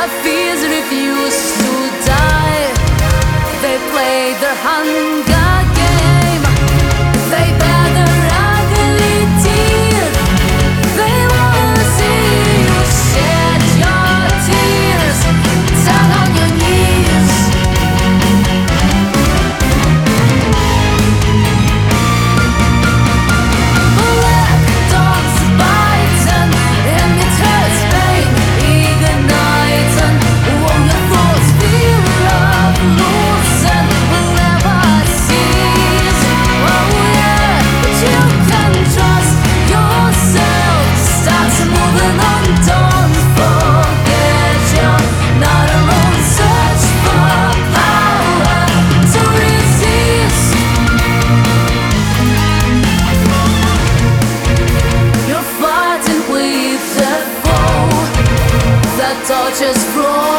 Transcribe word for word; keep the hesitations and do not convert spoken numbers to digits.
Our fears refuse to die. They play their hunger game. They bear their ugly teeth. They wanna see you shed your tears down on your knees. Black dogs biting, and it hurts pain igniting. Won't your thoughts fear of losing never cease? Oh yeah, but you can trust yourself. Start moving on, don't forget you're not alone. Search for power to resist. You're fighting with the foe that touches from